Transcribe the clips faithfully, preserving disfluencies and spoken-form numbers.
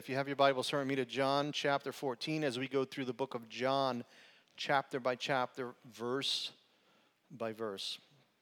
If you have your Bible, turn with me to John chapter fourteen as we go through the book of John, chapter by chapter, verse by verse.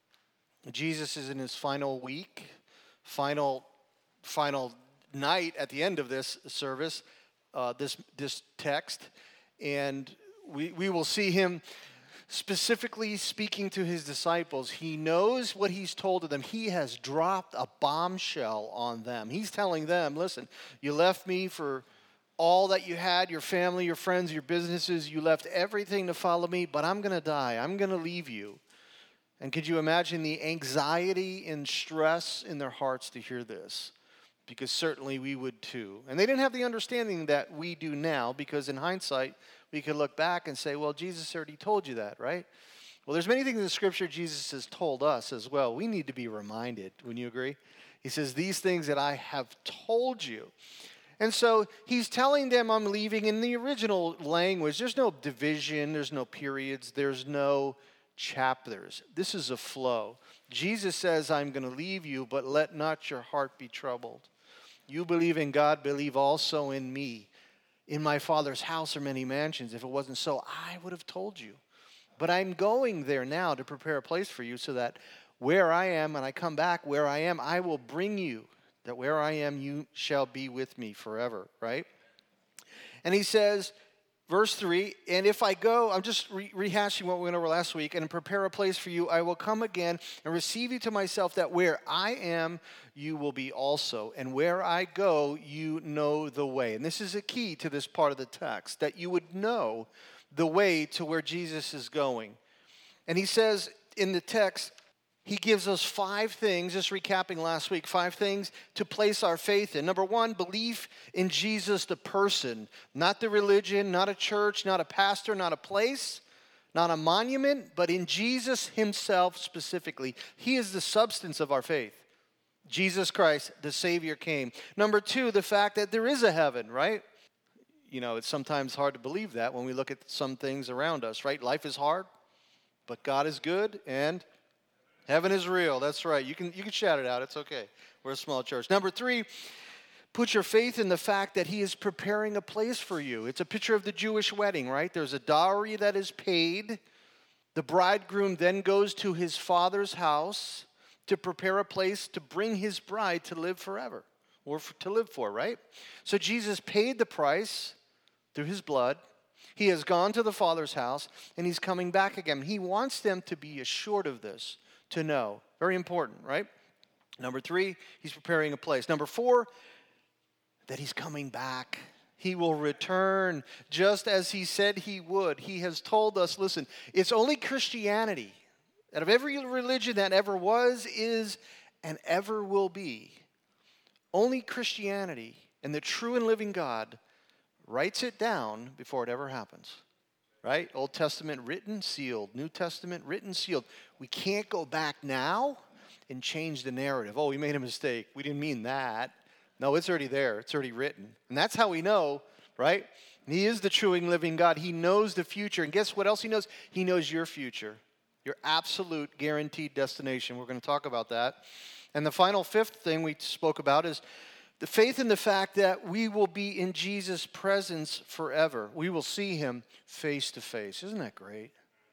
Jesus is in his final week, final, final night at the end of this service, uh, this this text, and we we will see him specifically speaking to his disciples. He knows what he's told to them. He has dropped a bombshell on them. He's telling them, listen, you left me for all that you had, your family, your friends, your businesses. You left everything to follow me, but I'm going to die. I'm going to leave you. And could you imagine the anxiety and stress in their hearts to hear this? Because certainly we would too. And they didn't have the understanding that we do now, because in hindsight, we could look back and say, well, Jesus already told you that, right? Well, there's many things in the Scripture Jesus has told us as well. We need to be reminded. Wouldn't you agree? He says, these things that I have told you. And so he's telling them I'm leaving. In the original language, there's no division, there's no periods, there's no chapters. This is a flow. Jesus says, I'm going to leave you, but let not your heart be troubled. You believe in God, believe also in me. In my Father's house are many mansions. If it wasn't so, I would have told you. But I'm going there now to prepare a place for you, so that where I am, and I come back where I am, I will bring you, that where I am, you shall be with me forever, right? And he says, verse three, and if I go, I'm just re- rehashing what we went over last week, and prepare a place for you, I will come again and receive you to myself, that where I am, you will be also. And where I go, you know the way. And this is a key to this part of the text, that you would know the way to where Jesus is going. And he says in the text, he gives us five things, just recapping last week, five things to place our faith in. Number one, belief in Jesus the person, not the religion, not a church, not a pastor, not a place, not a monument, but in Jesus himself specifically. He is the substance of our faith. Jesus Christ, the Savior, came. Number two, the fact that there is a heaven, right? You know, it's sometimes hard to believe that when we look at some things around us, right? Life is hard, but God is good, and heaven is real. That's right. You can you can shout it out. It's okay. We're a small church. Number three, put your faith in the fact that he is preparing a place for you. It's a picture of the Jewish wedding, right? There's a dowry that is paid. The bridegroom then goes to his father's house to prepare a place to bring his bride to live forever, or for, to live for, right? So Jesus paid the price through his blood. He has gone to the Father's house, and he's coming back again. He wants them to be assured of this, to know. Very important, right? Number three, he's preparing a place. Number four, that he's coming back. He will return just as he said he would. He has told us, listen, it's only Christianity, out of every religion that ever was, is, and ever will be, only Christianity and the true and living God writes it down before it ever happens. Right? Old Testament written, sealed. New Testament written, sealed. We can't go back now and change the narrative. Oh, we made a mistake. We didn't mean that. No, it's already there. It's already written. And that's how we know, right? He is the true and living God. He knows the future. And guess what else he knows? He knows your future. Your absolute guaranteed destination. We're going to talk about that. And the final fifth thing we spoke about is the faith in the fact that we will be in Jesus' presence forever. We will see him face to face. Isn't that great?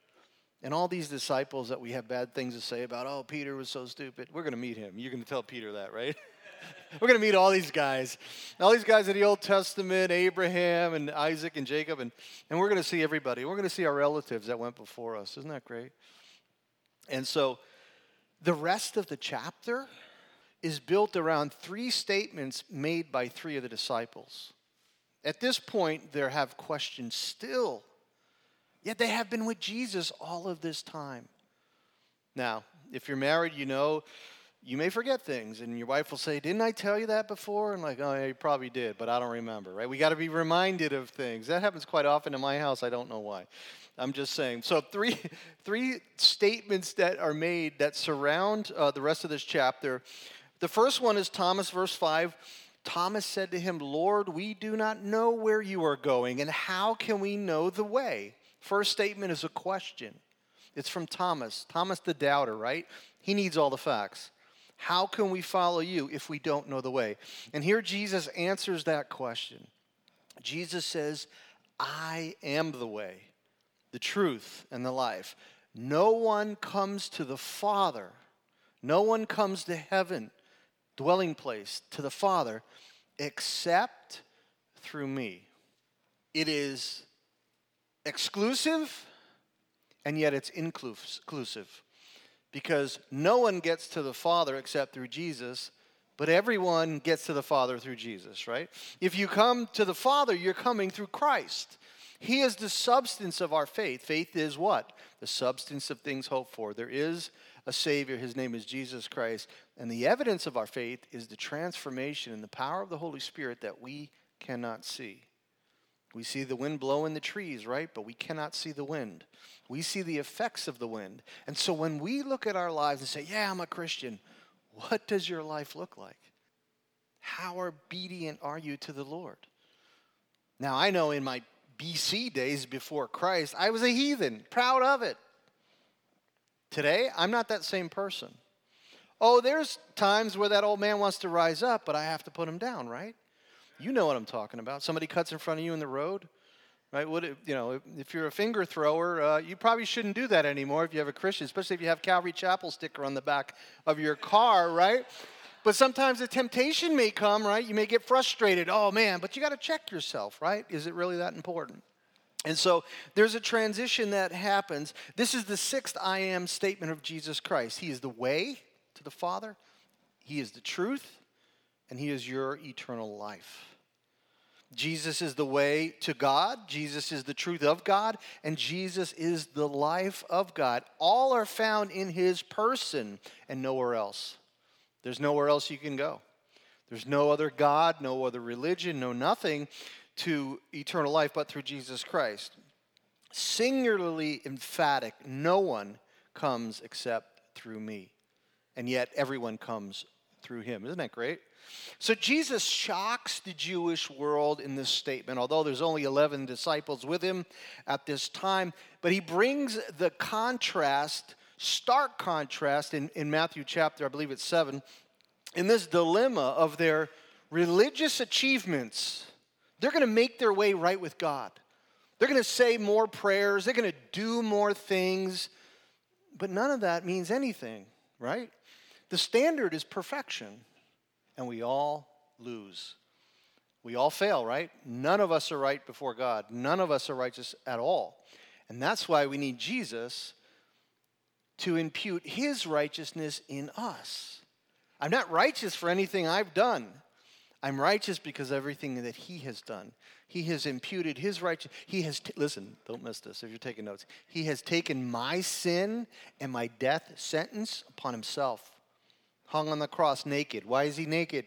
And all these disciples that we have bad things to say about, oh, Peter was so stupid. We're going to meet him. You're going to tell Peter that, right? We're going to meet all these guys. All these guys of the Old Testament, Abraham and Isaac and Jacob. And, and we're going to see everybody. We're going to see our relatives that went before us. Isn't that great? And so the rest of the chapter is built around three statements made by three of the disciples. At this point, they have questions still, yet they have been with Jesus all of this time. Now, if you're married, you know, you may forget things, and your wife will say, didn't I tell you that before? And like, oh, yeah, you probably did, but I don't remember, right? We got to be reminded of things. That happens quite often in my house. I don't know why. I'm just saying. So three, three statements that are made that surround uh, the rest of this chapter. The first one is Thomas, verse five. Thomas said to him, Lord, we do not know where you are going, and how can we know the way? First statement is a question. It's from Thomas. Thomas the doubter, right? He needs all the facts. How can we follow you if we don't know the way? And here Jesus answers that question. Jesus says, I am the way, the truth, and the life. No one comes to the Father. No one comes to heaven, dwelling place, to the Father, except through me. It is exclusive, and yet it's inclusive. Because no one gets to the Father except through Jesus, but everyone gets to the Father through Jesus, right? If you come to the Father, you're coming through Christ. He is the substance of our faith. Faith is what? The substance of things hoped for. There is a Savior. His name is Jesus Christ. And the evidence of our faith is the transformation and the power of the Holy Spirit that we cannot see. We see the wind blow in the trees, right? But we cannot see the wind. We see the effects of the wind. And so when we look at our lives and say, yeah, I'm a Christian, what does your life look like? How obedient are you to the Lord? Now, I know in my B C days before Christ, I was a heathen, proud of it. Today, I'm not that same person. Oh, there's times where that old man wants to rise up, but I have to put him down, right? You know what I'm talking about. Somebody cuts in front of you in the road, right? What if, you know, if you're a finger thrower, uh, you probably shouldn't do that anymore if you have a Christian, especially if you have Calvary Chapel sticker on the back of your car, right? But sometimes the temptation may come, right? You may get frustrated. Oh, man, but you got to check yourself, right? Is it really that important? And so there's a transition that happens. This is the sixth I am statement of Jesus Christ. He is the way to the Father. He is the truth. And he is your eternal life. Jesus is the way to God. Jesus is the truth of God. And Jesus is the life of God. All are found in his person and nowhere else. There's nowhere else you can go. There's no other God, no other religion, no nothing to eternal life but through Jesus Christ. Singularly emphatic, no one comes except through me. And yet everyone comes through him. Isn't that great? So Jesus shocks the Jewish world in this statement, although there's only eleven disciples with him at this time. But he brings the contrast, stark contrast in, in Matthew chapter, I believe it's seven, in this dilemma of their religious achievements. They're going to make their way right with God. They're going to say more prayers. They're going to do more things. But none of that means anything, right? The standard is perfection. And we all lose. We all fail, right? None of us are right before God. None of us are righteous at all. And that's why we need Jesus to impute his righteousness in us. I'm not righteous for anything I've done. I'm righteous because of everything that he has done. He has imputed his righteousness. He has, t- listen, don't miss this if you're taking notes. He has taken my sin and my death sentence upon himself. Hung on the cross naked. Why is he naked?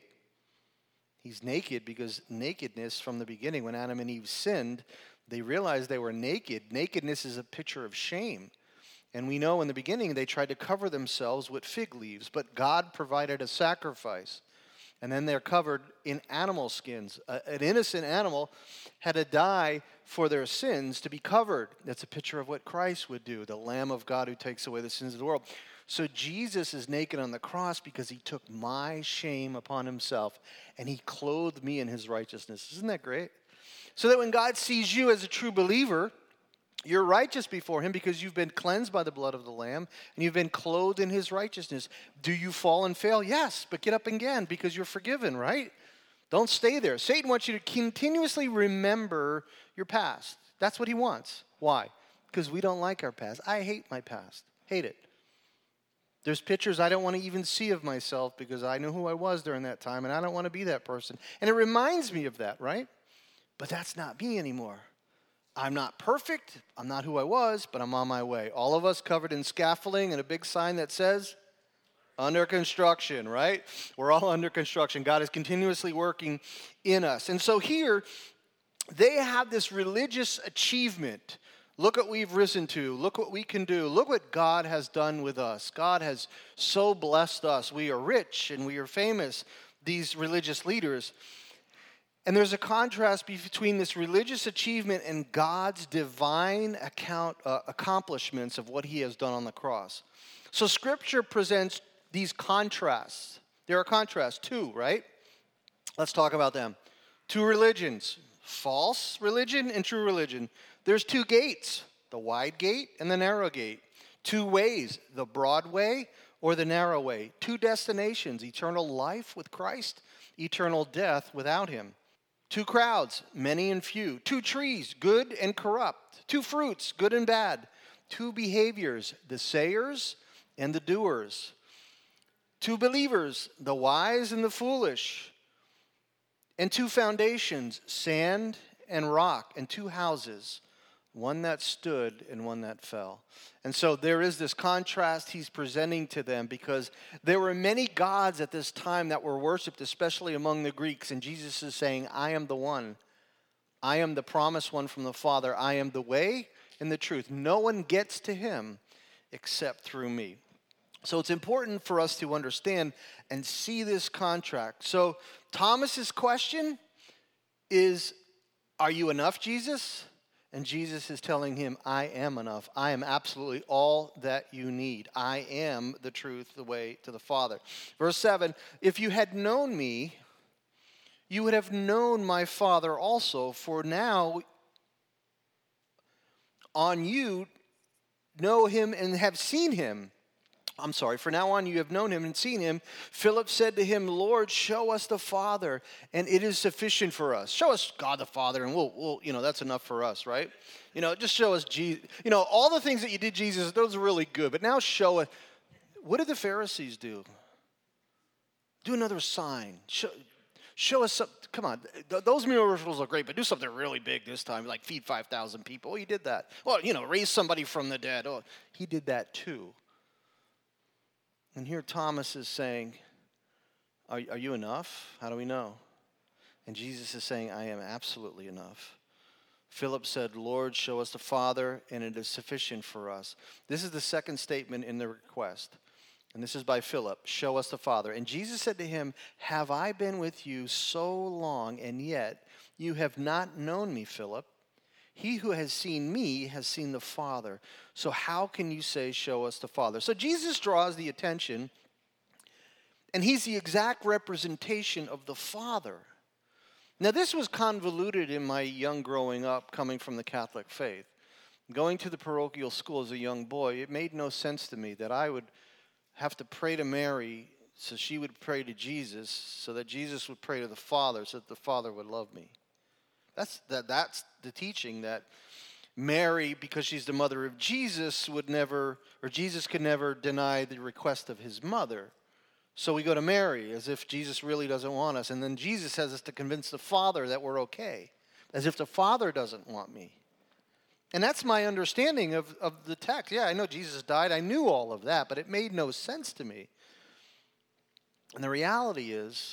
He's naked because nakedness from the beginning, when Adam and Eve sinned, they realized they were naked. Nakedness is a picture of shame. And we know in the beginning they tried to cover themselves with fig leaves, but God provided a sacrifice. And then they're covered in animal skins. A, an innocent animal had to die for their sins to be covered. That's a picture of what Christ would do, the Lamb of God who takes away the sins of the world. So Jesus is naked on the cross because he took my shame upon himself and he clothed me in his righteousness. Isn't that great? So that when God sees you as a true believer, you're righteous before him because you've been cleansed by the blood of the Lamb and you've been clothed in his righteousness. Do you fall and fail? Yes, but get up again because you're forgiven, right? Don't stay there. Satan wants you to continuously remember your past. That's what he wants. Why? Because we don't like our past. I hate my past. Hate it. There's pictures I don't want to even see of myself because I knew who I was during that time and I don't want to be that person. And it reminds me of that, right? But that's not me anymore. I'm not perfect. I'm not who I was, but I'm on my way. All of us covered in scaffolding and a big sign that says, under construction, right? We're all under construction. God is continuously working in us. And so here, they have this religious achievement. Look what we've risen to. Look what we can do. Look what God has done with us. God has so blessed us. We are rich and we are famous, these religious leaders. And there's a contrast between this religious achievement and God's divine account, uh, accomplishments of what he has done on the cross. So Scripture presents these contrasts. There are contrasts, two, right? Let's talk about them. Two religions, false religion and true religion. There's two gates, the wide gate and the narrow gate. Two ways, the broad way or the narrow way. Two destinations, eternal life with Christ, eternal death without him. Two crowds, many and few. Two trees, good and corrupt. Two fruits, good and bad. Two behaviors, the sayers and the doers. Two believers, the wise and the foolish. And two foundations, sand and rock. And two houses, one that stood and one that fell. And so there is this contrast he's presenting to them, because there were many gods at this time that were worshipped, especially among the Greeks. And Jesus is saying, I am the one. I am the promised one from the Father. I am the way and the truth. No one gets to him except through me. So it's important for us to understand and see this contract. So Thomas's question is, are you enough, Jesus? And Jesus is telling him, I am enough. I am absolutely all that you need. I am the truth, the way to the Father. Verse seven, if you had known me, you would have known my Father also, for now on you know him and have seen him. I'm sorry, for now on you have known him and seen him. Philip said to him, Lord, show us the Father, and it is sufficient for us. Show us God the Father, and we'll, we'll you know, that's enough for us, right? You know, just show us Jesus. You know, all the things that you did, Jesus, those are really good, but now show us. What did the Pharisees do? Do another sign. Show, show us something. Come on, th- those miracles are great, but do something really big this time, like feed five thousand people. Oh, he did that. Well, you know, raise somebody from the dead. Oh, he did that too. And here Thomas is saying, are, are you enough? How do we know? And Jesus is saying, I am absolutely enough. Philip said, Lord, show us the Father, and it is sufficient for us. This is the second statement in the request. And this is by Philip, show us the Father. And Jesus said to him, have I been with you so long, and yet you have not known me, Philip? He who has seen me has seen the Father. So how can you say, show us the Father? So Jesus draws the attention, and he's the exact representation of the Father. Now, this was convoluted in my young growing up, coming from the Catholic faith. Going to the parochial school as a young boy, it made no sense to me that I would have to pray to Mary so she would pray to Jesus, so that Jesus would pray to the Father, so that the Father would love me. That's that. That's the teaching, that Mary, because she's the mother of Jesus, would never, or Jesus could never deny the request of his mother. So we go to Mary as if Jesus really doesn't want us. And then Jesus has us to convince the Father that we're okay, as if the Father doesn't want me. And that's my understanding of, of the text. Yeah, I know Jesus died. I knew all of that, but it made no sense to me. And the reality is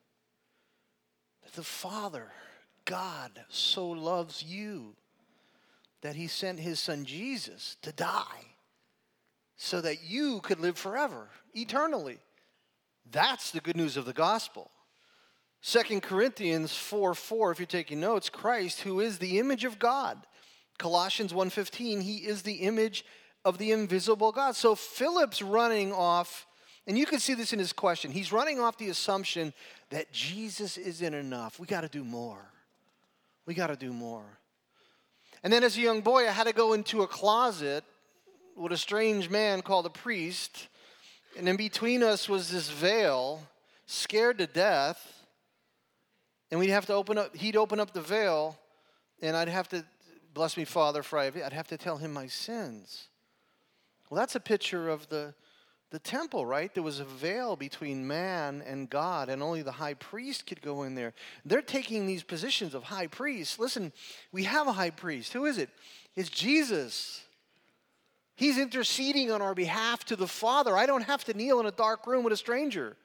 that the Father, God, so loves you that he sent his son Jesus to die so that you could live forever, eternally. That's the good news of the gospel. Second Corinthians four four, if you're taking notes, Christ, who is the image of God. Colossians one fifteen, he is the image of the invisible God. So Philip's running off, and you can see this in his question. He's running off the assumption that Jesus isn't enough. We got to do more. We got to do more. And then as a young boy, I had to go into a closet with a strange man called a priest. And in between us was this veil, scared to death. And we'd have to open up, he'd open up the veil, and I'd have to, bless me, Father, for I have, I'd have to tell him my sins. Well, that's a picture of the, the temple, right? There was a veil between man and God, and only the high priest could go in there. They're taking these positions of high priest. Listen, we have a high priest. Who is it? It's Jesus. He's interceding on our behalf to the Father. I don't have to kneel in a dark room with a stranger.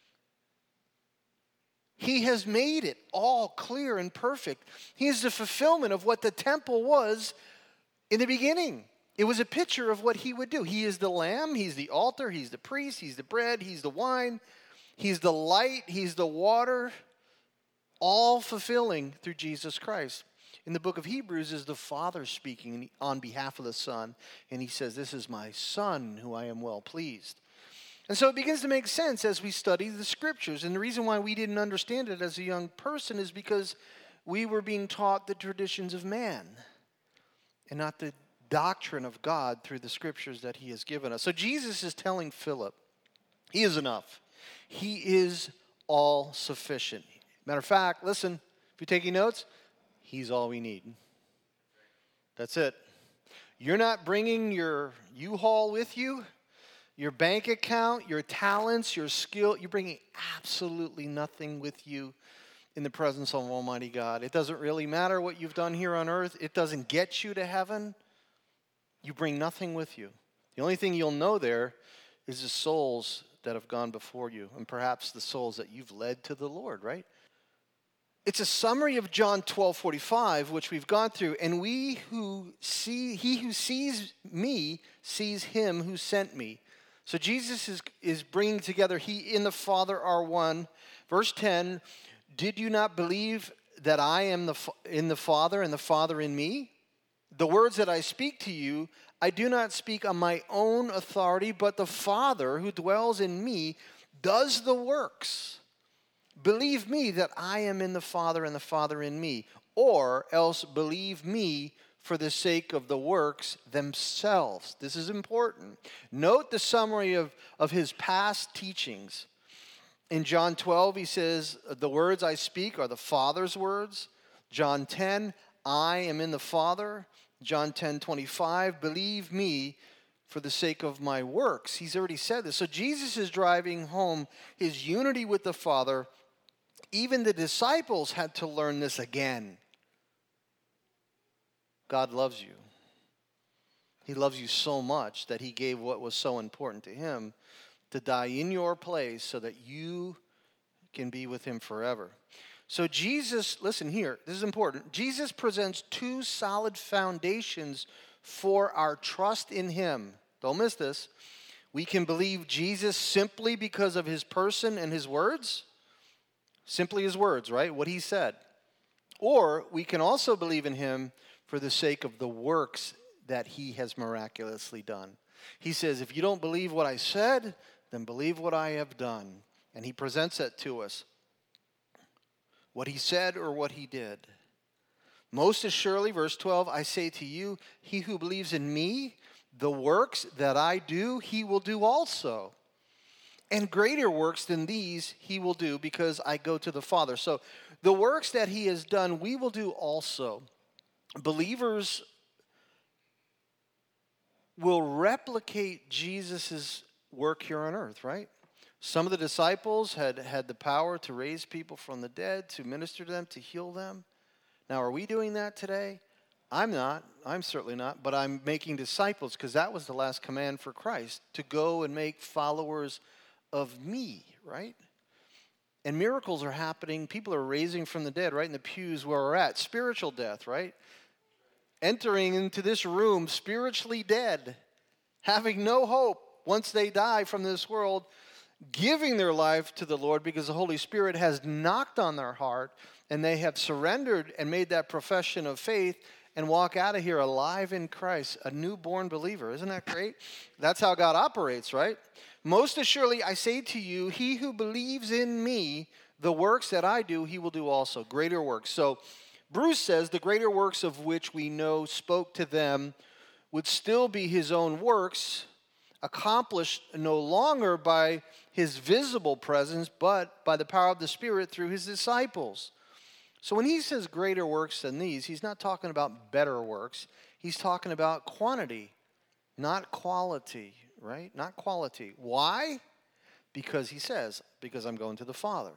He has made it all clear and perfect. He is the fulfillment of what the temple was in the beginning. It was a picture of what he would do. He is the lamb, he's the altar, he's the priest, he's the bread, he's the wine, he's the light, he's the water, all fulfilling through Jesus Christ. In the book of Hebrews is the Father speaking on behalf of the Son, and he says, this is my Son who I am well pleased. And so it begins to make sense as we study the scriptures. And the reason why we didn't understand it as a young person is because we were being taught the traditions of man and not the doctrine of God through the scriptures that he has given us. So Jesus is telling Philip, he is enough. He is all sufficient. Matter of fact, listen, if you're taking notes, he's all we need. That's it. You're not bringing your U-Haul with you, your bank account, your talents, your skill. You're bringing absolutely nothing with you in the presence of Almighty God. It doesn't really matter what you've done here on earth. It doesn't get you to heaven. You bring nothing with you. The only thing you'll know there is the souls that have gone before you, and perhaps the souls that you've led to the Lord, right? It's a summary of John twelve forty-five, which we've gone through. And we who see, he who sees me sees him who sent me. So Jesus is, is bringing together, he and the Father are one. Verse ten, did you not believe that I am the in the Father and the Father in me? The words that I speak to you, I do not speak on my own authority, but the Father who dwells in me does the works. Believe me that I am in the Father and the Father in me, or else believe me for the sake of the works themselves. This is important. Note the summary of, of his past teachings. In John twelve, he says, the words I speak are the Father's words. John ten, I am in the Father. John ten twenty-five, believe me for the sake of my works. He's already said this. So Jesus is driving home his unity with the Father. Even the disciples had to learn this again. God loves you. He loves you so much that he gave what was so important to him to die in your place so that you can be with him forever. So Jesus, listen here, this is important. Jesus presents two solid foundations for our trust in him. Don't miss this. We can believe Jesus simply because of his person and his words. Simply his words, right? What he said. Or we can also believe in him for the sake of the works that he has miraculously done. He says, if you don't believe what I said, then believe what I have done. And he presents it to us. What he said or what he did. Most assuredly, verse twelve, I say to you, he who believes in me, the works that I do, he will do also. And greater works than these he will do because I go to the Father. So the works that he has done, we will do also. Believers will replicate Jesus' work here on earth, right? Some of the disciples had had the power to raise people from the dead, to minister to them, to heal them. Now, are we doing that today? I'm not. I'm certainly not. But I'm making disciples because that was the last command for Christ, to go and make followers of me, right? And miracles are happening. People are raising from the dead right in the pews where we're at. Spiritual death, right? Entering into this room spiritually dead, having no hope once they die from this world, giving their life to the Lord because the Holy Spirit has knocked on their heart and they have surrendered and made that profession of faith and walk out of here alive in Christ, a newborn believer. Isn't that great? That's how God operates, right? Most assuredly, I say to you, he who believes in me, the works that I do, he will do also, greater works. So Bruce says the greater works of which we know spoke to them would still be his own works, accomplished no longer by his visible presence, but by the power of the Spirit through his disciples. So when he says greater works than these, he's not talking about better works. He's talking about quantity, not quality, right? Not quality. Why? Because he says, because I'm going to the Father.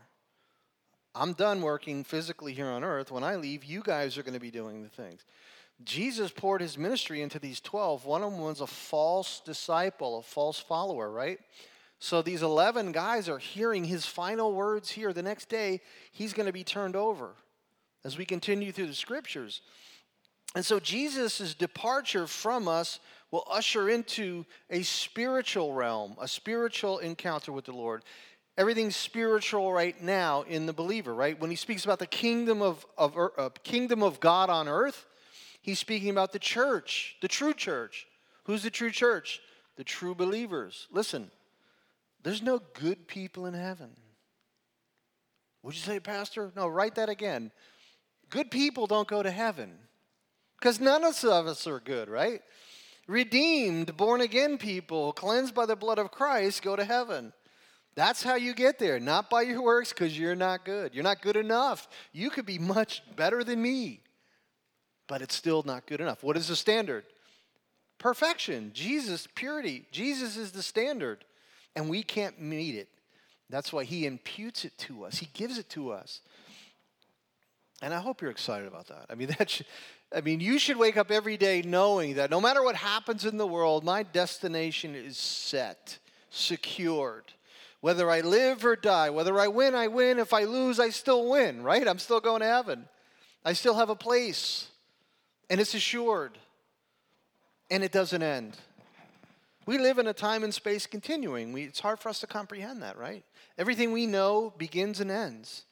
I'm done working physically here on earth. When I leave, you guys are going to be doing the things. Jesus poured his ministry into these twelve. One of them was a false disciple, a false follower, right? So these eleven guys are hearing his final words here. The next day, he's going to be turned over as we continue through the scriptures. And so Jesus' departure from us will usher into a spiritual realm, a spiritual encounter with the Lord. Everything's spiritual right now in the believer, right? When he speaks about the kingdom of, of uh, kingdom of God on earth, he's speaking about the church, the true church. Who's the true church? The true believers. Listen, There's no good people in heaven. Would you say, Pastor? No, write that again. Good people don't go to heaven. Because none of us are good, right? Redeemed, born-again people, cleansed by the blood of Christ, go to heaven. That's how you get there, not by your works, because you're not good. You're not good enough. You could be much better than me, but it's still not good enough. What is the standard? Perfection. Jesus, purity. Jesus is the standard, and we can't meet it. That's why he imputes it to us. He gives it to us. And I hope you're excited about that. I mean, that should, I mean, you should wake up every day knowing that no matter what happens in the world, my destination is set, secured. Whether I live or die, whether I win, I win. If I lose, I still win, right? I'm still going to heaven. I still have a place, and it's assured, and it doesn't end. We live in a time and space continuing. We, it's hard for us to comprehend that, right? Everything we know begins and ends.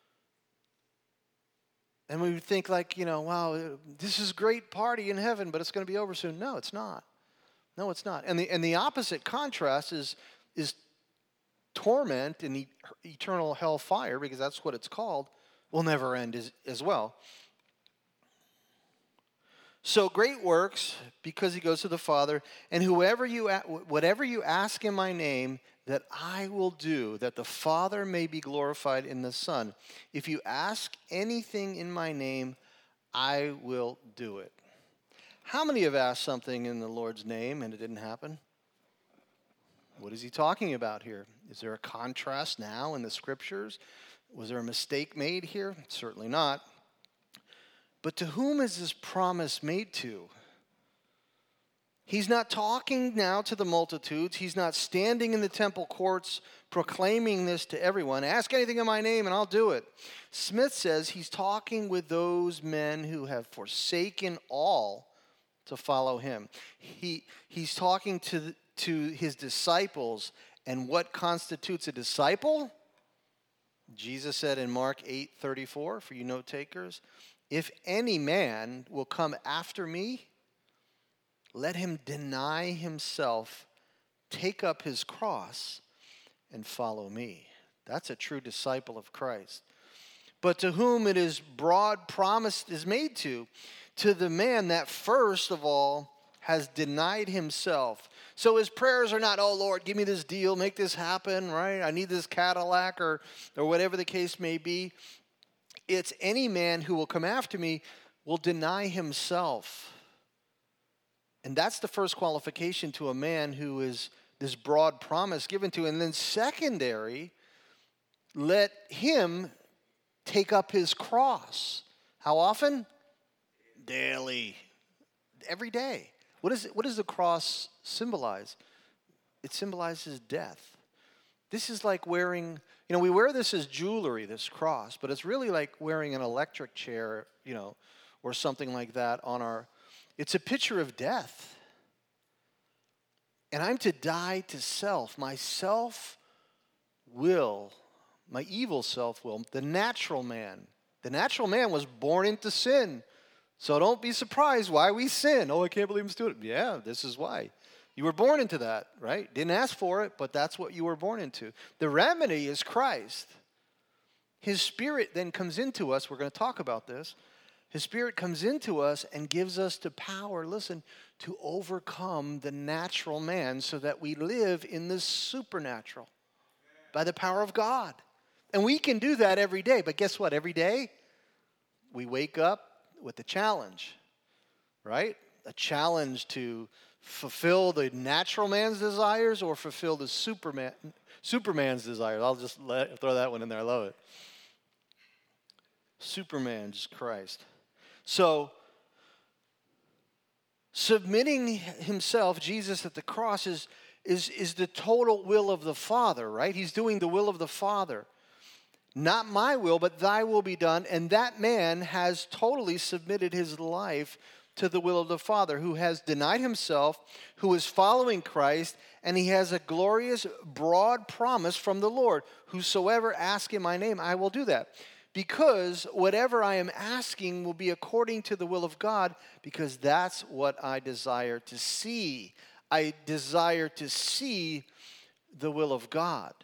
And we would think like, you know, wow, this is a great party in heaven, but it's going to be over soon. No, it's not. No, it's not. And the and the opposite contrast is is torment and e- eternal hellfire, because that's what it's called, will never end as, as well. So great works, because he goes to the Father, and whoever you, whatever you ask in my name, that I will do, that the Father may be glorified in the Son. If you ask anything in my name, I will do it. How many have asked something in the Lord's name and it didn't happen? What is he talking about here? Is there a contrast now in the Scriptures? Was there a mistake made here? Certainly not. But to whom is this promise made to? He's not talking now to the multitudes. He's not standing in the temple courts proclaiming this to everyone. Ask anything in my name and I'll do it. Smith says he's talking with those men who have forsaken all to follow him. He, he's talking to, the, to his disciples. And what constitutes a disciple? Jesus said in Mark eight thirty-four, for you note takers, if any man will come after me, let him deny himself, take up his cross, and follow me. That's a true disciple of Christ. But to whom it is broad promise is made to, to the man that first of all has denied himself. So his prayers are not, oh Lord, give me this deal, make this happen, right? I need this Cadillac or, or whatever the case may be. It's any man who will come after me will deny himself. And that's the first qualification to a man who is this broad promise given to. And then secondary, let him take up his cross. How often? Daily. Every day. What is it, what does the cross symbolize? It symbolizes death. This is like wearing, you know, we wear this as jewelry, this cross, but it's really like wearing an electric chair, you know, or something like that on our, it's a picture of death. And I'm to die to self. My self will, my evil self will, the natural man. The natural man was born into sin. So don't be surprised why we sin. Oh, I can't believe I'm doing it. Yeah, this is why. You were born into that, right? Didn't ask for it, but that's what you were born into. The remedy is Christ. His Spirit then comes into us. We're going to talk about this. His Spirit comes into us and gives us the power, listen, to overcome the natural man so that we live in the supernatural by the power of God. And we can do that every day. But guess what? Every day we wake up with a challenge, right? A challenge to fulfill the natural man's desires or fulfill the superman, Superman's desires. I'll just let, throw that one in there. I love it. Superman's Christ. So, submitting himself, Jesus at the cross, is, is, is the total will of the Father, right? He's doing the will of the Father. Not my will, but thy will be done. And that man has totally submitted his life to the will of the Father, who has denied himself, who is following Christ, and he has a glorious, broad promise from the Lord. Whosoever asks in my name, I will do that. Because whatever I am asking will be according to the will of God, because that's what I desire to see. I desire to see the will of God.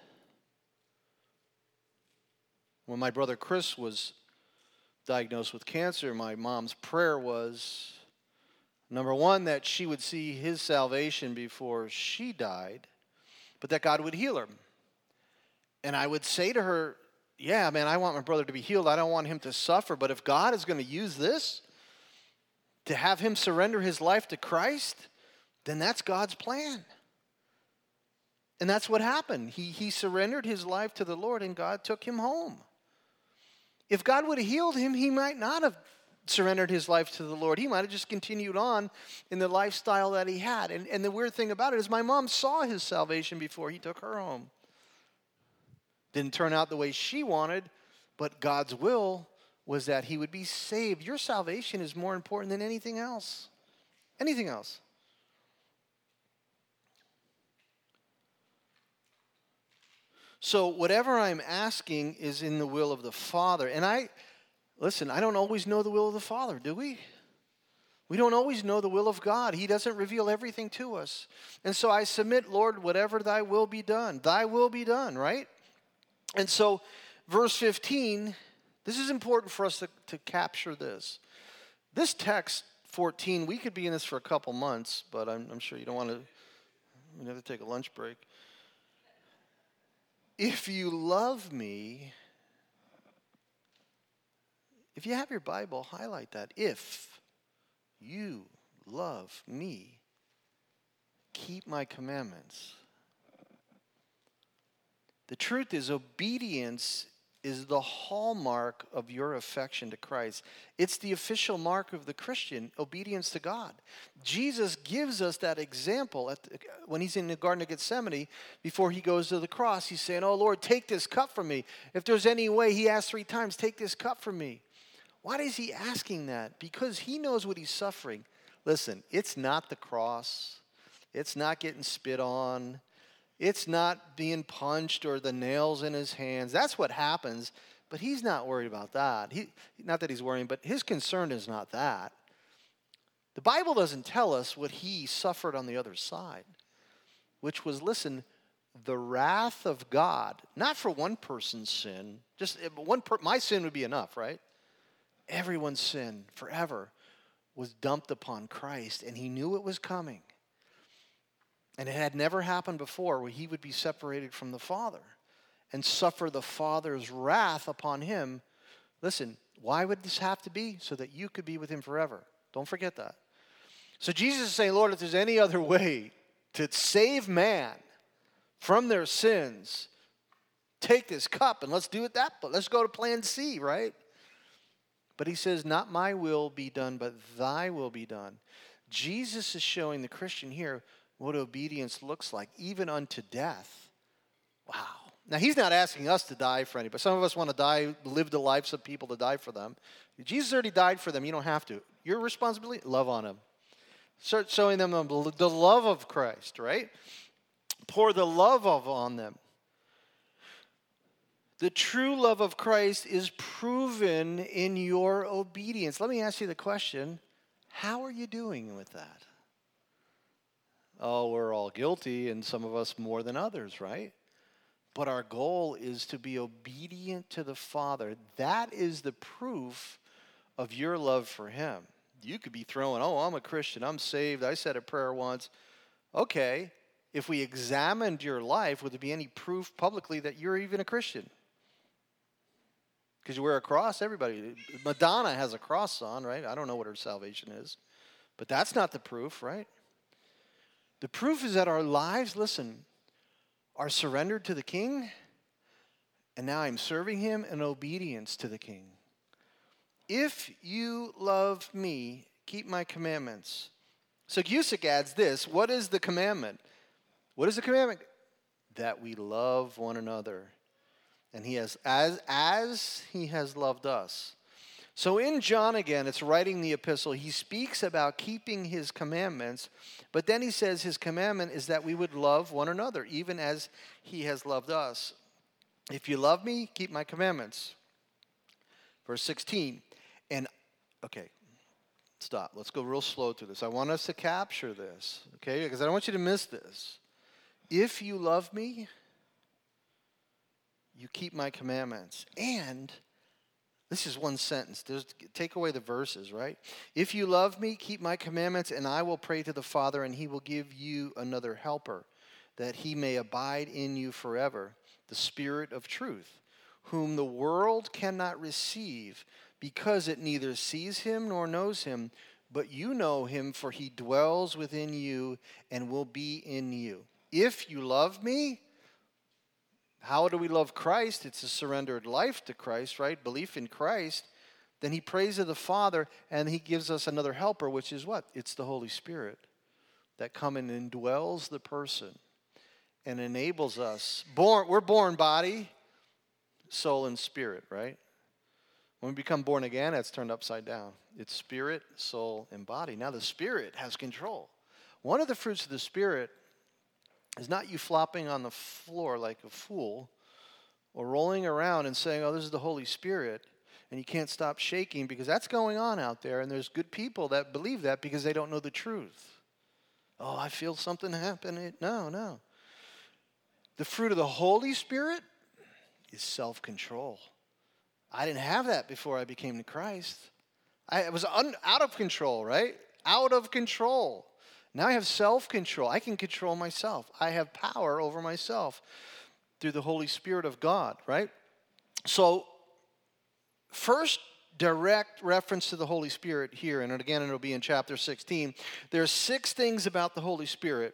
When my brother Chris was diagnosed with cancer, my mom's prayer was, number one, that she would see his salvation before she died, but that God would heal her. And I would say to her, yeah, man, I want my brother to be healed. I don't want him to suffer. But if God is going to use this to have him surrender his life to Christ, then that's God's plan. And that's what happened. He, he surrendered his life to the Lord, and God took him home. If God would have healed him, he might not have surrendered his life to the Lord. He might have just continued on in the lifestyle that he had. And, and the weird thing about it is my mom saw his salvation before he took her home. Didn't turn out the way she wanted, but God's will was that he would be saved. Your salvation is more important than anything else. Anything else. So whatever I'm asking is in the will of the Father. And I, listen, I don't always know the will of the Father, do we? We don't always know the will of God. He doesn't reveal everything to us. And so I submit, Lord, whatever thy will be done. Thy will be done, right? And so, verse fifteen, this is important for us to, to capture this. This text, fourteen, we could be in this for a couple months, but I'm, I'm sure you don't want to, you have to take a lunch break. If you love me, if you have your Bible, highlight that. If you love me, keep my commandments. The truth is, obedience is the hallmark of your affection to Christ. It's the official mark of the Christian, obedience to God. Jesus gives us that example at the, when he's in the Garden of Gethsemane before he goes to the cross. He's saying, oh, Lord, take this cup from me. If there's any way, he asked three times, take this cup from me. Why is he asking that? Because he knows what he's suffering. Listen, it's not the cross. It's not getting spit on. It's not being punched or the nails in his hands. That's what happens, but he's not worried about that. He, not that he's worrying, but his concern is not that. The Bible doesn't tell us what he suffered on the other side, which was, listen, the wrath of God, not for one person's sin. Just one per, my sin would be enough, right? Everyone's sin forever was dumped upon Christ, and he knew it was coming. And it had never happened before where he would be separated from the Father and suffer the Father's wrath upon him. Listen, why would this have to be? So that you could be with him forever. Don't forget that. So Jesus is saying, Lord, if there's any other way to save man from their sins, take this cup and let's do it that, but let's go to plan C, right? But he says, not my will be done, but thy will be done. Jesus is showing the Christian here what obedience looks like, even unto death. Wow. Now, he's not asking us to die for anybody. Some of us want to die, live the lives of people to die for them. Jesus already died for them. You don't have to. Your responsibility, love on them. Start showing them the love of Christ, right? Pour the love of on them. The true love of Christ is proven in your obedience. Let me ask you the question, how are you doing with that? Oh, we're all guilty, and some of us more than others, right? But our goal is to be obedient to the Father. That is the proof of your love for him. You could be throwing, oh, I'm a Christian, I'm saved, I said a prayer once. Okay, if we examined your life, would there be any proof publicly that you're even a Christian? Because you wear a cross, everybody. Madonna has a cross on, right? I don't know what her salvation is. But that's not the proof, right? The proof is that our lives, listen, are surrendered to the King, and now I'm serving him in obedience to the King. If you love me, keep my commandments. So Gusick adds this. What is the commandment? What is the commandment? That we love one another. And he has, as, as he has loved us. So in John again, it's writing the epistle, he speaks about keeping his commandments, but then he says his commandment is that we would love one another, even as he has loved us. If you love me, keep my commandments. Verse sixteen, and, okay, stop. Let's go real slow through this. I want us to capture this, okay, because I don't want you to miss this. if you love me, you keep my commandments. And this is one sentence. There's, take away the verses, right? If you love me, keep my commandments, and I will pray to the Father, and he will give you another helper, that he may abide in you forever, the Spirit of truth, whom the world cannot receive, because it neither sees him nor knows him, but you know him, for he dwells within you and will be in you. If you love me, how do we love Christ? It's a surrendered life to Christ, right? Belief in Christ. Then he prays to the Father, and he gives us another helper, which is what? It's the Holy Spirit that comes and indwells the person and enables us. Born, we're born body, soul, and spirit, right? When we become born again, that's turned upside down. It's spirit, soul, and body. Now the Spirit has control. One of the fruits of the Spirit is not you flopping on the floor like a fool or rolling around and saying, oh, this is the Holy Spirit, and you can't stop shaking, because that's going on out there, and there's good people that believe that because they don't know the truth. Oh, I feel something happening. No, no. The fruit of the Holy Spirit is self-control. I didn't have that before I became Christ. I was un, out of control, right? Out of control. Now I have self-control. I can control myself. I have power over myself through the Holy Spirit of God, right? So, first direct reference to the Holy Spirit here, and again it'll be in chapter sixteen. There's six things about the Holy Spirit,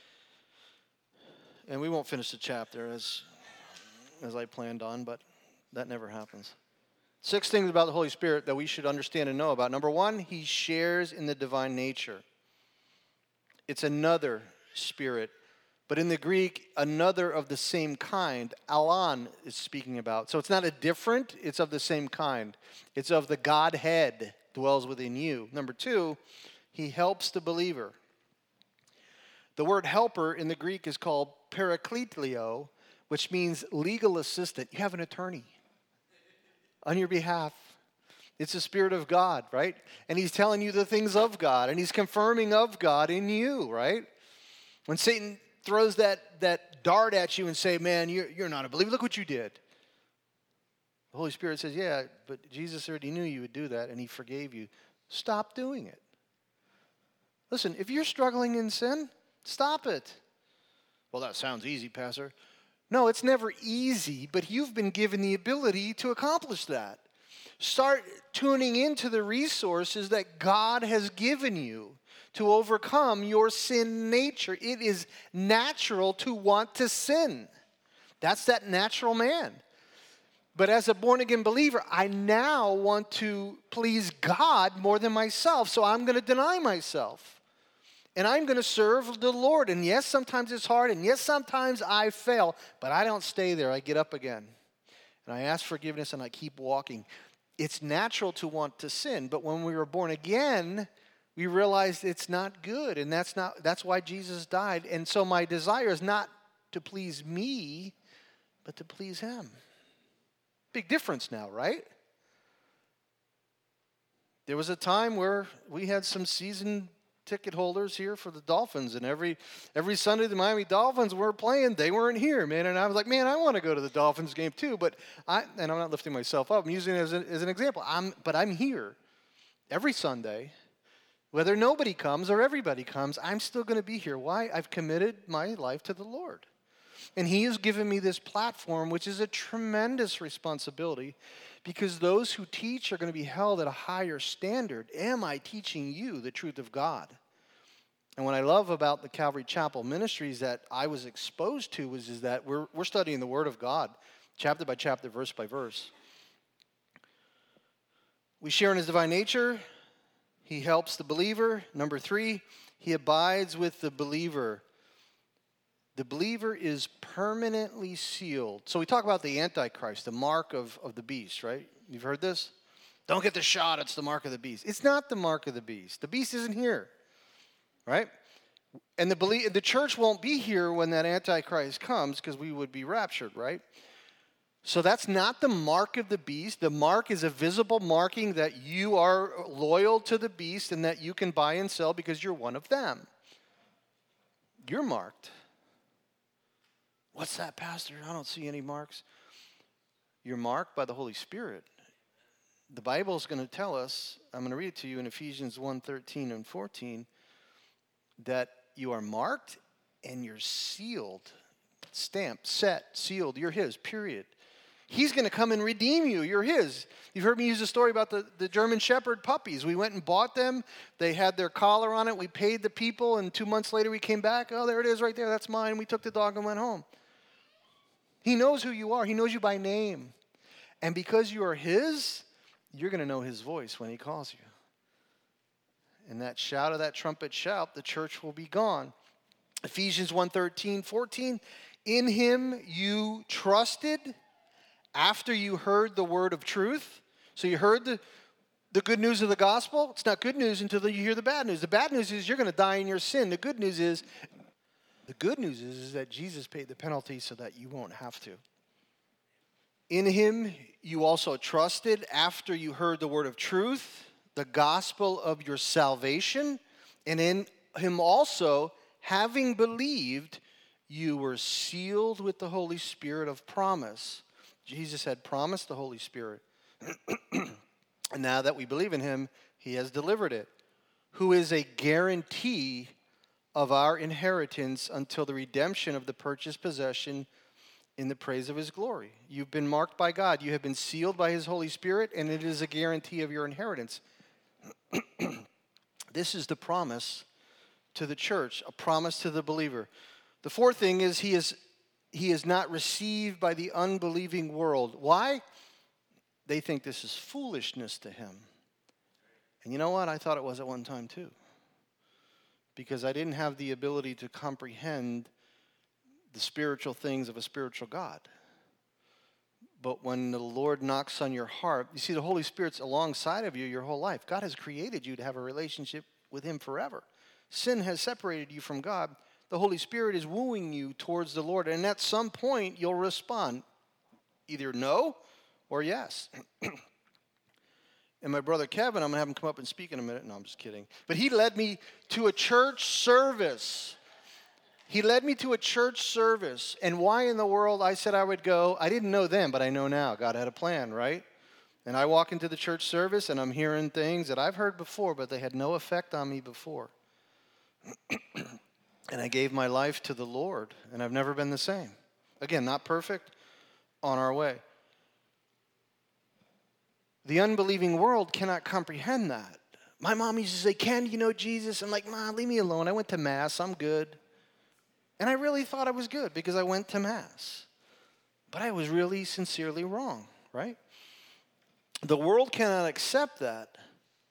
and we won't finish the chapter as, as I planned on, but that never happens. Six things about the Holy Spirit that we should understand and know about. Number one, he shares in the divine nature. It's another spirit. But in the Greek, another of the same kind, alon is speaking about. So it's not a different, it's of the same kind. It's of the Godhead dwells within you. Number two, he helps the believer. The word helper in the Greek is called parakletlio, which means legal assistant. You have an attorney on your behalf. It's the Spirit of God, right? And he's telling you the things of God, and he's confirming of God in you, right? When Satan throws that, that dart at you and say, man, you're, you're not a believer, look what you did. The Holy Spirit says, yeah, but Jesus already knew you would do that, and he forgave you. Stop doing it. Listen, if you're struggling in sin, stop it. Well, that sounds easy, Pastor. No, it's never easy, but you've been given the ability to accomplish that. Start tuning into the resources that God has given you to overcome your sin nature. It is natural to want to sin. That's that natural man. But as a born-again believer, I now want to please God more than myself, so I'm going to deny myself. And I'm going to serve the Lord. And yes, sometimes it's hard, and yes, sometimes I fail, but I don't stay there. I get up again, and I ask forgiveness, and I keep walking. It's natural to want to sin, but when we were born again, we realized it's not good, and that's not that's why Jesus died. And so my desire is not to please me, but to please him. Big difference now, right? There was a time where we had some season ticket holders here for the Dolphins, and every every Sunday the Miami Dolphins were playing, they weren't here, man, and I was like, man, I want to go to the Dolphins game too, but I, and I'm not lifting myself up, I'm using it as, a, as an example, I'm, but I'm here every Sunday, whether nobody comes or everybody comes, I'm still going to be here. Why? I've committed my life to the Lord, and he has given me this platform, which is a tremendous responsibility, because those who teach are going to be held at a higher standard. Am I teaching you the truth of God? And what I love about the Calvary Chapel ministries that I was exposed to was is that we're, we're studying the Word of God, chapter by chapter, verse by verse. We share in his divine nature. He helps the believer. Number three, he abides with the believer. The believer is permanently sealed. So we talk about the Antichrist, the mark of, of the beast, right? You've heard this? Don't get the shot, it's the mark of the beast. It's not the mark of the beast. The beast isn't here, right? And the, belie- the church won't be here when that Antichrist comes because we would be raptured, right? So that's not the mark of the beast. The mark is a visible marking that you are loyal to the beast and that you can buy and sell because you're one of them. You're marked. What's that, Pastor? I don't see any marks. You're marked by the Holy Spirit. The Bible is going to tell us, I'm going to read it to you in Ephesians one, thirteen and fourteen, that you are marked and you're sealed, stamped, set, sealed. You're his, period. He's going to come and redeem you. You're his. You've heard me use a story about the, the German Shepherd puppies. We went and bought them. They had their collar on it. We paid the people, and two months later we came back. Oh, there it is right there. That's mine. We took the dog and went home. He knows who you are. He knows you by name. And because you are his, you're going to know his voice when he calls you. And that shout of that trumpet shout, the church will be gone. Ephesians one, thirteen, fourteen, in him you trusted after you heard the word of truth. So you heard the, the good news of the gospel. It's not good news until you hear the bad news. The bad news is you're going to die in your sin. The good news is, the good news is, is that Jesus paid the penalty so that you won't have to. In him you also trusted after you heard the word of truth, the gospel of your salvation, and in him also, having believed, you were sealed with the Holy Spirit of promise. Jesus had promised the Holy Spirit. And now that we believe in him, he has delivered it, who is a guarantee of our inheritance until the redemption of the purchased possession in the praise of his glory. You've been marked by God. You have been sealed by his Holy Spirit, and it is a guarantee of your inheritance. This is the promise to the church, a promise to the believer. The fourth thing is he is he is not received by the unbelieving world. Why? They think this is foolishness to him. And you know what? I thought it was at one time too. Because I didn't have the ability to comprehend the spiritual things of a spiritual God. But when the Lord knocks on your heart, you see the Holy Spirit's alongside of you your whole life. God has created you to have a relationship with him forever. Sin has separated you from God. The Holy Spirit is wooing you towards the Lord. And at some point, you'll respond either no or yes. And my brother Kevin, I'm going to have him come up and speak in a minute. No, I'm just kidding. But he led me to a church service. He led me to a church service. And why in the world I said I would go, I didn't know then, but I know now. God had a plan, right? And I walk into the church service, and I'm hearing things that I've heard before, but they had no effect on me before. And I gave my life to the Lord, and I've never been the same. Again, not perfect, on our way. The unbelieving world cannot comprehend that. My mom used to say, Ken, do you know Jesus? I'm like, Mom, leave me alone. I went to Mass. I'm good. And I really thought I was good because I went to Mass. But I was really sincerely wrong, right? The world cannot accept that.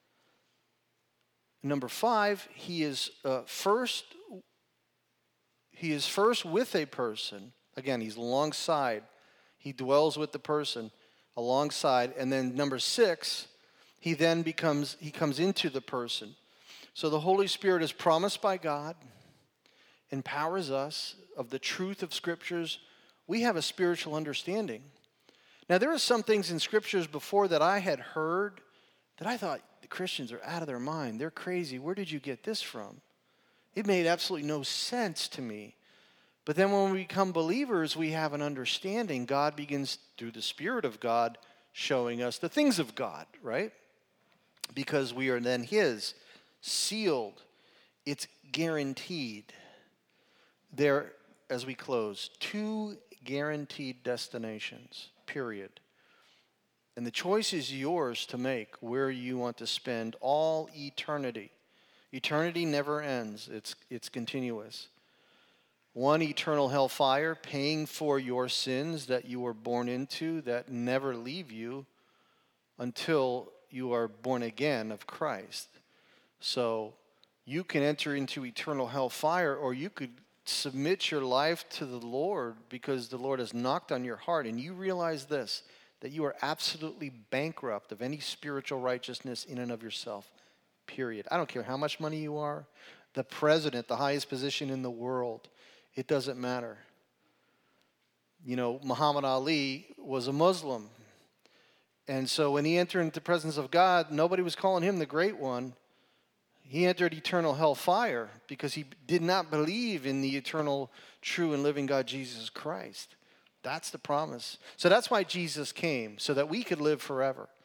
Number five, he is uh, first, he is first with a person. Again, he's alongside. He dwells with the person alongside. And then number six, he then becomes, he comes into the person. So the Holy Spirit is promised by God, empowers us of the truth of Scriptures. We have a spiritual understanding. Now, there are some things in Scriptures before that I had heard that I thought the Christians are out of their mind. They're crazy. Where did you get this from? It made absolutely no sense to me. But then when we become believers, we have an understanding. God begins, through the Spirit of God, showing us the things of God, right? Because we are then his, sealed. It's guaranteed. There, as we close, two guaranteed destinations, period. And the choice is yours to make where you want to spend all eternity. Eternity never ends. It's, it's continuous. One, eternal hellfire, paying for your sins that you were born into that never leave you until you are born again of Christ. So you can enter into eternal hellfire, or you could submit your life to the Lord because the Lord has knocked on your heart and you realize this, that you are absolutely bankrupt of any spiritual righteousness in and of yourself, period. I don't care how much money you are, the president, the highest position in the world, it doesn't matter. You know, Muhammad Ali was a Muslim. And so when he entered into the presence of God, nobody was calling him the great one. He entered eternal hellfire because he did not believe in the eternal, true, and living God, Jesus Christ. That's the promise. So that's why Jesus came, so that we could live forever.